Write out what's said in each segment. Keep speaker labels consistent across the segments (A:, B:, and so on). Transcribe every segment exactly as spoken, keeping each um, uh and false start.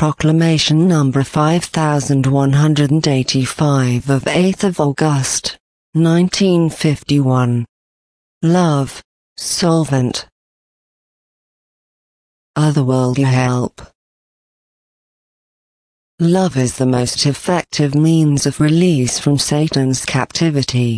A: Proclamation number five thousand one hundred eighty-five of eighth of August, nineteen fifty-one. Love, solvent. Otherworldly help. Love is the most effective means of release from Satan's captivity.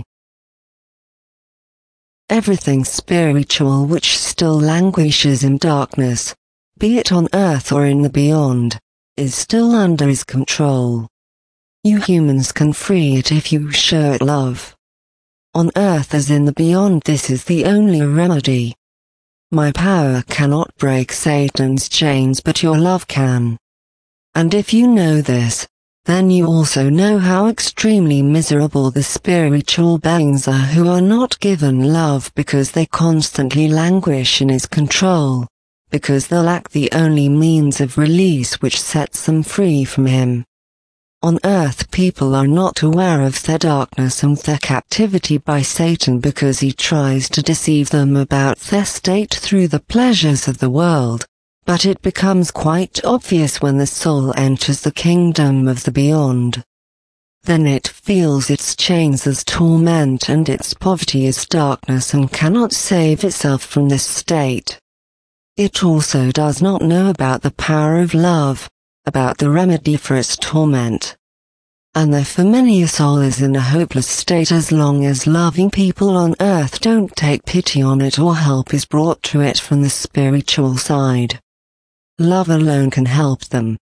A: Everything spiritual which still languishes in darkness, be it on earth or in the beyond, is still under his control. You humans can free it if you show it love. On earth as in the beyond, this is the only remedy. My power cannot break Satan's chains, but your love can. And if you know this, then you also know how extremely miserable the spiritual beings are who are not given love because they constantly languish in his control, because they lack the only means of release which sets them free from him. On earth people are not aware of their darkness and their captivity by Satan because he tries to deceive them about their state through the pleasures of the world. But it becomes quite obvious when the soul enters the kingdom of the beyond. Then it feels its chains as torment and its poverty as darkness and cannot save itself from this state. It also does not know about the power of love, about the remedy for its torment. And therefore many a soul is in a hopeless state as long as loving people on earth don't take pity on it or help is brought to it from the spiritual side. Love alone can help them.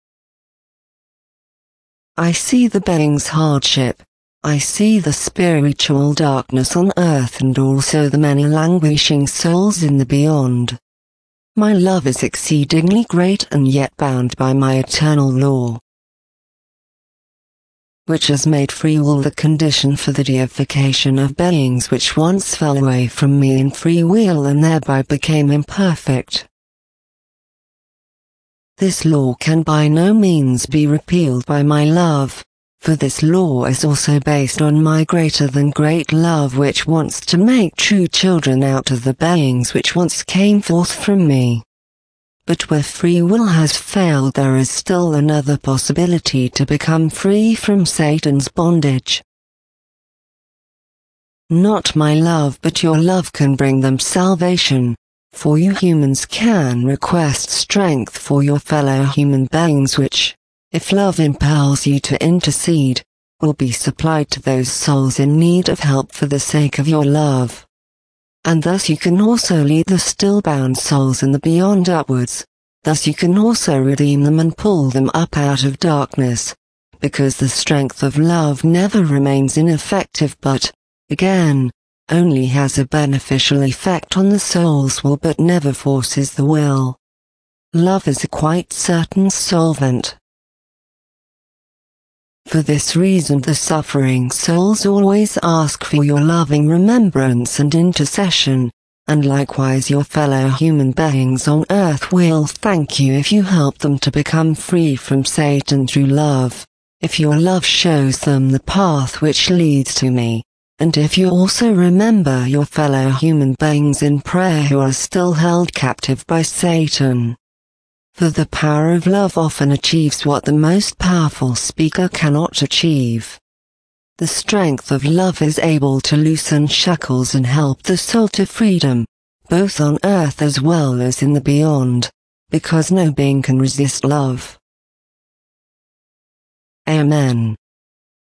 A: I see the being's hardship. I see the spiritual darkness on earth and also the many languishing souls in the beyond. My love is exceedingly great and yet bound by my eternal law, which has made free will the condition for the deification of beings which once fell away from me in free will and thereby became imperfect. This law can by no means be repealed by my love, for this law is also based on my greater than great love which wants to make true children out of the beings which once came forth from me. But where free will has failed, there is still another possibility to become free from Satan's bondage. Not my love but your love can bring them salvation. For you humans can request strength for your fellow human beings which, if love impels you to intercede, will be supplied to those souls in need of help for the sake of your love. And thus you can also lead the still-bound souls in the beyond upwards, thus you can also redeem them and pull them up out of darkness, because the strength of love never remains ineffective but, again, only has a beneficial effect on the soul's will but never forces the will. Love is a quite certain solvent. For this reason the suffering souls always ask for your loving remembrance and intercession, and likewise your fellow human beings on earth will thank you if you help them to become free from Satan through love, if your love shows them the path which leads to me. And if you also remember your fellow human beings in prayer who are still held captive by Satan. For the power of love often achieves what the most powerful speaker cannot achieve. The strength of love is able to loosen shackles and help the soul to freedom, both on earth as well as in the beyond, because no being can resist love. Amen.